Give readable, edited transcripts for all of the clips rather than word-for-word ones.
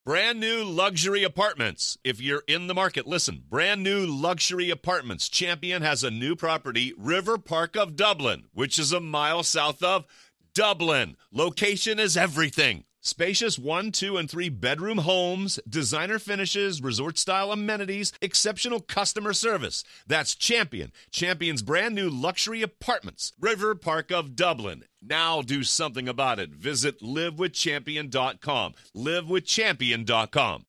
Brand new luxury apartments. If you're in the market, listen. Brand new luxury apartments. Champion has a new property, River Park of Dublin, which is a mile south of Dublin. Location is everything. Spacious 1, 2, and 3 bedroom homes, designer finishes, resort-style amenities, exceptional customer service. That's Champion. Champion's brand new luxury apartments, River Park of Dublin. Now do something about it. Visit livewithchampion.com. Livewithchampion.com.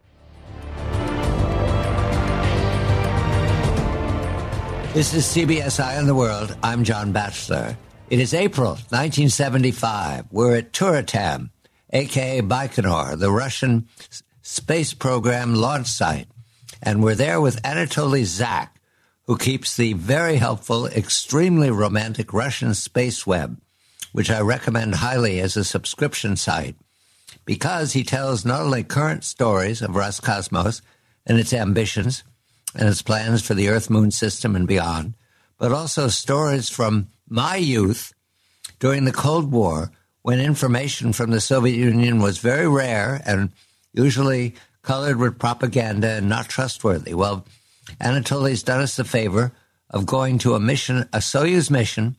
This is CBS Eye on the World. I'm John Batchelor. It is April 1975. We're at Tyuratam, a.k.a. Baikonur, the Russian space program launch site. And we're there with Anatoly Zak, who keeps the very helpful, extremely romantic Russian Space Web, which I recommend highly as a subscription site, because he tells not only current stories of Roscosmos and its ambitions and its plans for the Earth-Moon system and beyond, but also stories from my youth during the Cold War, when information from the Soviet Union was very rare and usually colored with propaganda and not trustworthy. Well, Anatoly's done us the favor of going to a mission, a Soyuz mission,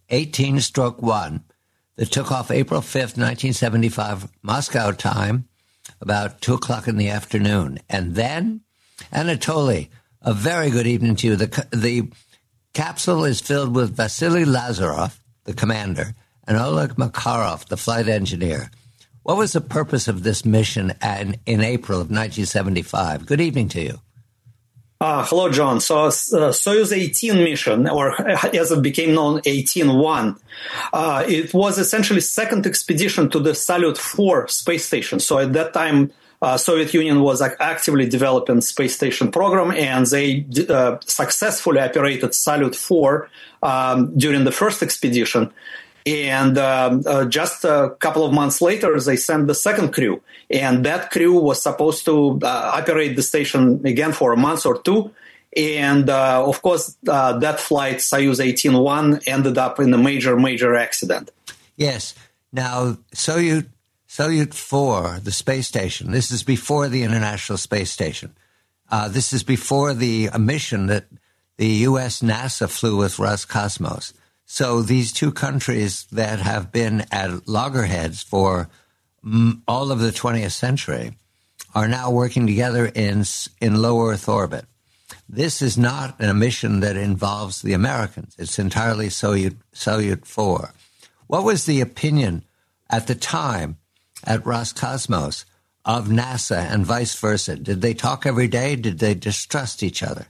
18-1, that took off April 5th, 1975, Moscow time, about 2 o'clock in the afternoon. And then, Anatoly, a very good evening to you. The capsule is filled with Vasily Lazarov, the commander, and Oleg Makarov, the flight engineer. What was the purpose of this mission in April of 1975? Good evening to you. Hello, John. So Soyuz 18 mission, or as it became known, 18-1, it was essentially second expedition to the Salyut 4 space station. So at that time, Soviet Union was actively developing space station program, and they successfully operated Salyut 4 during the first expedition. And just a couple of months later, they sent the second crew. And that crew was supposed to operate the station again for a month or two. And, of course, that flight, Soyuz 18-1, ended up in a major accident. Yes. Now, Salyut 4, the space station, this is before the International Space Station. This is before the mission that the U.S. NASA flew with Roscosmos. So these two countries that have been at loggerheads for all of the 20th century are now working together in low Earth orbit. This is not a mission that involves the Americans. It's entirely Salyut 4. What was the opinion at the time at Roscosmos of NASA and vice versa? Did they talk every day? Did they distrust each other?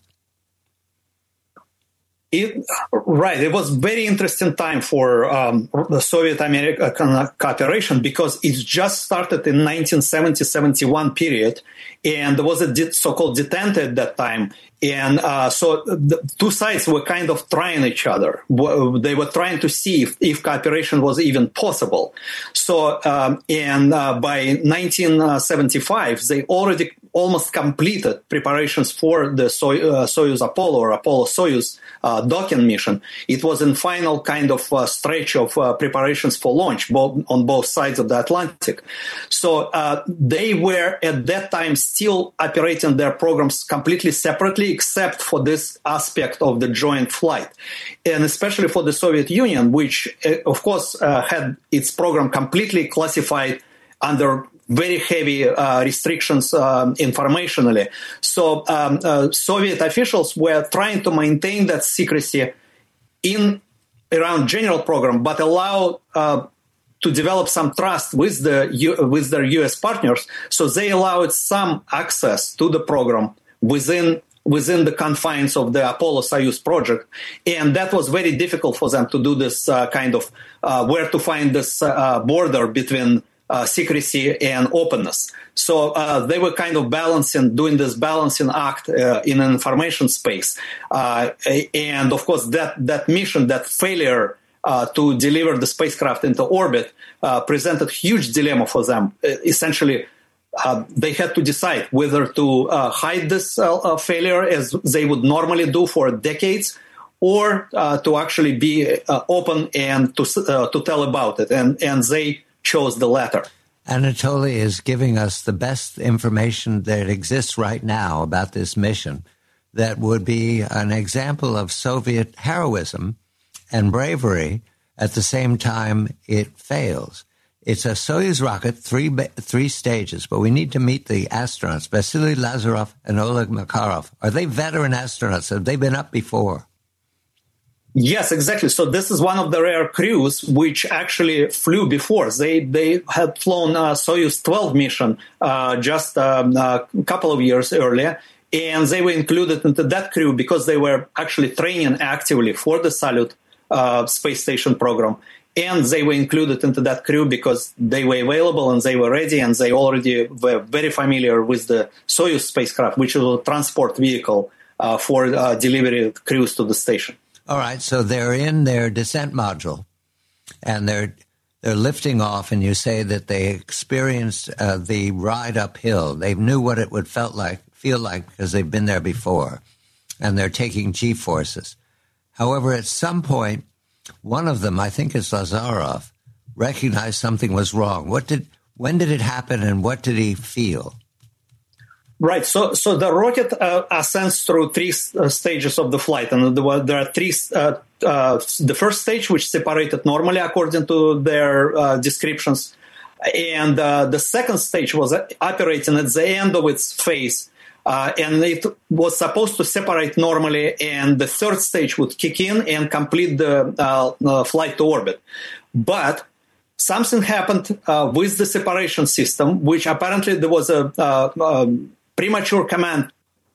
Right. It was very interesting time for the Soviet-American cooperation, because it just started in 1970-71 period, and there was a so-called detente at that time. And so the two sides were kind of trying each other. They were trying to see if cooperation was even possible. So, by 1975, they already almost completed preparations for the Soyuz Apollo or Apollo-Soyuz docking mission. It was in final kind of stretch of preparations for launch on both sides of the Atlantic. So they were at that time still operating their programs completely separately, except for this aspect of the joint flight. And especially for the Soviet Union, which, of course, had its program completely classified under very heavy restrictions informationally. So Soviet officials were trying to maintain that secrecy around general program, but allow to develop some trust with their U.S. partners. So they allowed some access to the program within the confines of the Apollo-Soyuz project. And that was very difficult for them to do this kind of where to find this border between secrecy and openness. So they were kind of doing this balancing act in an information space. And of course, that mission, that failure to deliver the spacecraft into orbit presented huge dilemma for them. Essentially, they had to decide whether to hide this failure as they would normally do for decades, or to actually be open and to tell about it. And they chose the latter. Anatoly is giving us the best information that exists right now about this mission that would be an example of Soviet heroism and bravery at the same time it fails. It's a Soyuz rocket, three stages, but we need to meet the astronauts, Vasily Lazarov and Oleg Makarov. Are they veteran astronauts? Have they been up before? Yes, exactly. So this is one of the rare crews which actually flew before. They had flown Soyuz 12 mission just a couple of years earlier, and they were included into that crew because they were actually training actively for the Salyut space station program. And they were included into that crew because they were available and they were ready and they already were very familiar with the Soyuz spacecraft, which is a transport vehicle for delivery crews to the station. All right, so they're in their descent module, and they're lifting off, and you say that they experienced the ride uphill. They knew what it would feel like because they've been there before, and they're taking G-forces. However, at some point, one of them, I think it's Lazarov, recognized something was wrong. When did it happen, and what did he feel? Right. So the rocket ascends through three stages of the flight, and there are three. The first stage, which separated normally according to their descriptions, and the second stage was operating at the end of its phase, and it was supposed to separate normally, and the third stage would kick in and complete the flight to orbit. But something happened with the separation system, which apparently there was a premature command.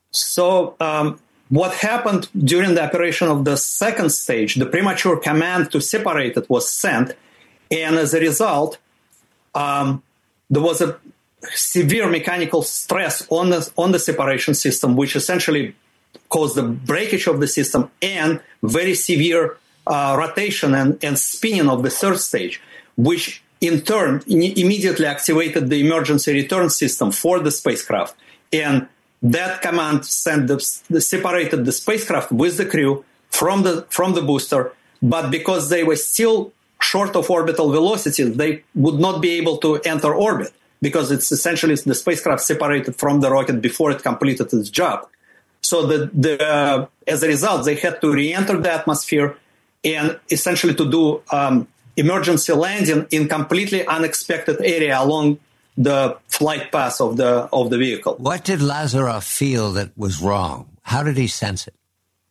So what happened during the operation of the second stage, the premature command to separate it was sent. And as a result, there was a severe mechanical stress on the separation system, which essentially caused the breakage of the system and very severe rotation and spinning of the third stage, which in turn immediately activated the emergency return system for the spacecraft. And that command separated the spacecraft with the crew from the booster. But because they were still short of orbital velocity, they would not be able to enter orbit because it's essentially the spacecraft separated from the rocket before it completed its job. So as a result, they had to re-enter the atmosphere and essentially to do emergency landing in completely unexpected area along the flight path of the vehicle. What did Lazarov feel that was wrong? How did he sense it?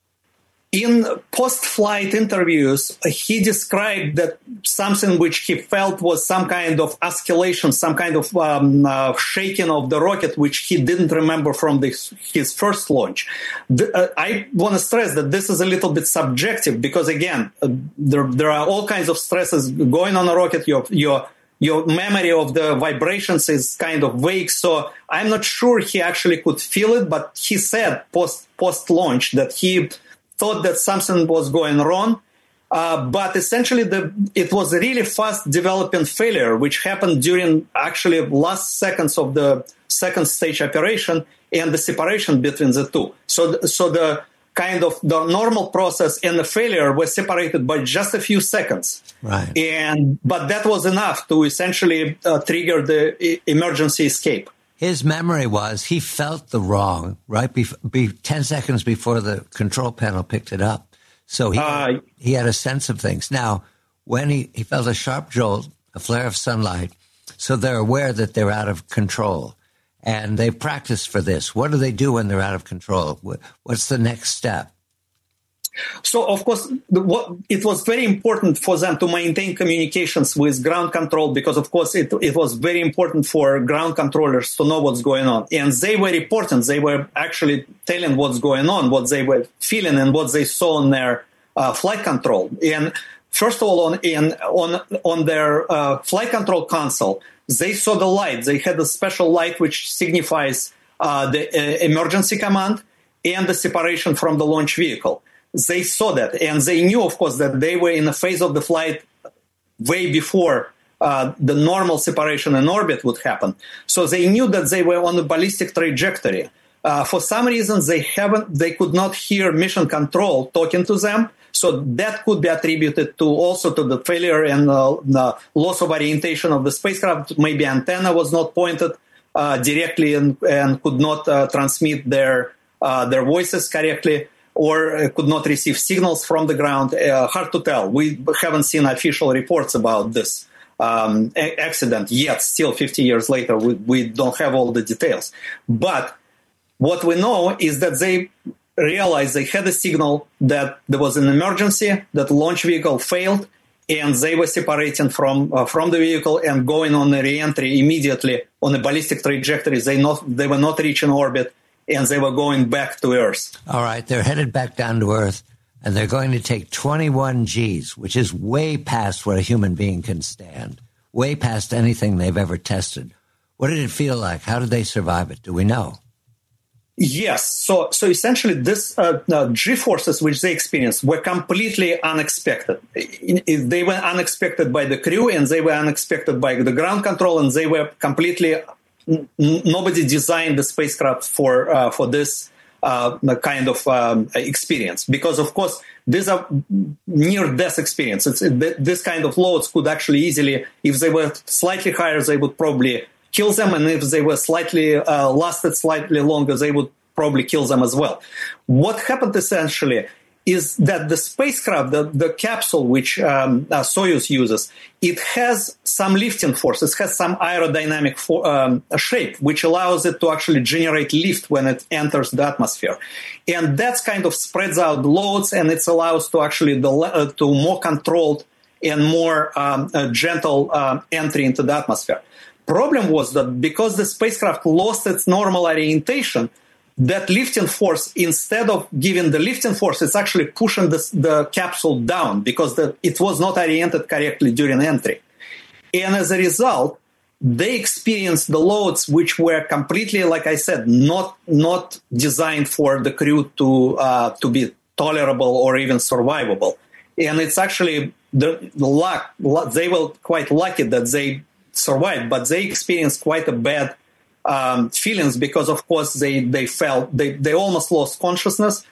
In post-flight interviews, he described that something which he felt was some kind of oscillation, some kind of shaking of the rocket, which he didn't remember from his first launch. I want to stress that this is a little bit subjective because, again, there are all kinds of stresses going on a rocket. Your memory of the vibrations is kind of vague, so I'm not sure he actually could feel it, but he said post-launch that he thought that something was going wrong, but essentially it was a really fast developing failure, which happened during actually last seconds of the second stage operation and the separation between the two. So the kind of the normal process and the failure were separated by just a few seconds. Right. But that was enough to essentially trigger the emergency escape. His memory was he felt the wrong right 10 seconds before the control panel picked it up. So he had a sense of things. Now, when he felt a sharp jolt, a flare of sunlight, so they're aware that they're out of control. And they've practiced for this. What do they do when they're out of control? What's the next step? So, of course, it was very important for them to maintain communications with ground control because, of course, it was very important for ground controllers to know what's going on. And they were reporting. They were actually telling what's going on, what they were feeling, and what they saw on their flight control. And first of all, on their flight control console, they saw the light. They had a special light which signifies the emergency command and the separation from the launch vehicle. They saw that, and they knew, of course, that they were in a phase of the flight way before the normal separation in orbit would happen. So they knew that they were on a ballistic trajectory. For some reason, they could not hear mission control talking to them. So that could be attributed also to the failure and the loss of orientation of the spacecraft. Maybe antenna was not pointed directly and could not transmit their voices correctly, or could not receive signals from the ground. Hard to tell. We haven't seen official reports about this accident yet. Still, 50 years later, we don't have all the details. But what we know is that they realized they had a signal that there was an emergency, that the launch vehicle failed, and they were separating from the vehicle and going on a re-entry immediately on a ballistic trajectory. They were not reaching orbit, and they were going back to Earth. All right, they're headed back down to Earth, and they're going to take 21 Gs, which is way past what a human being can stand, way past anything they've ever tested. What did it feel like? How did they survive it? Do we know? Yes. So essentially, this G-forces which they experienced were completely unexpected. They were unexpected by the crew, and they were unexpected by the ground control, and they were completely. Nobody designed the spacecraft for this kind of experience, because of course these are near-death experiences. This kind of loads could actually easily, if they were slightly higher, they would probably kill them, and if they were lasted slightly longer, they would probably kill them as well. What happened essentially is that the spacecraft, the capsule which Soyuz uses, it has some lifting force. It has some aerodynamic shape, which allows it to actually generate lift when it enters the atmosphere. And that's kind of spreads out the loads, and it allows to actually to more controlled and more gentle entry into the atmosphere. Problem was that because the spacecraft lost its normal orientation, that lifting force, instead of giving the lifting force, it's actually pushing the capsule down because it was not oriented correctly during entry. And as a result, they experienced the loads which were completely, like I said, not designed for the crew to be tolerable or even survivable. And it's actually the luck. They were quite lucky that they survived, but they experienced quite a bad feelings because, of course, they felt they almost lost consciousness.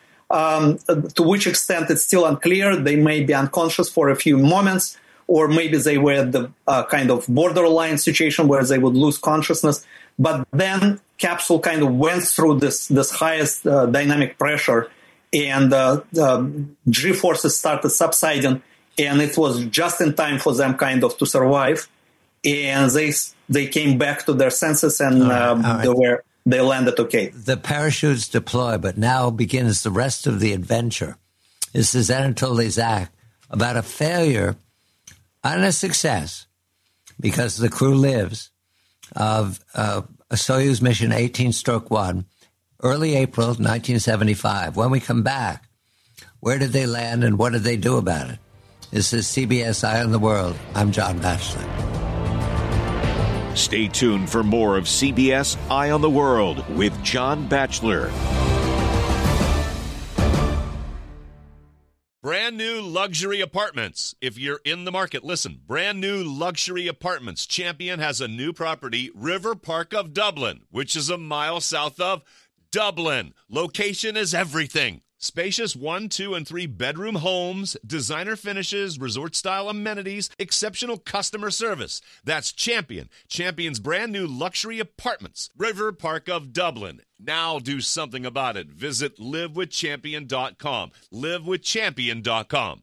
To which extent it's still unclear. They may be unconscious for a few moments, or maybe they were at the kind of borderline situation where they would lose consciousness. But then capsule kind of went through this highest dynamic pressure, and G-forces started subsiding, and it was just in time for them kind of to survive. And they came back to their senses, and they landed okay. The parachutes deploy, but now begins the rest of the adventure. This is Anatoly Zak about a failure and a success, because the crew lives, of a Soyuz mission 18-1, early April 1975. When we come back, where did they land and what did they do about it? This is CBS Eye on the World. I'm John Batchelor. Stay tuned for more of CBS Eye on the World with John Batchelor. Brand new luxury apartments. If you're in the market, listen. Brand new luxury apartments. Champion has a new property, River Park of Dublin, which is a mile south of Dublin. Location is everything. Spacious 1, 2, and 3 bedroom homes, designer finishes, resort-style amenities, exceptional customer service. That's Champion. Champion's brand new luxury apartments, River Park of Dublin. Now do something about it. Visit livewithchampion.com. livewithchampion.com.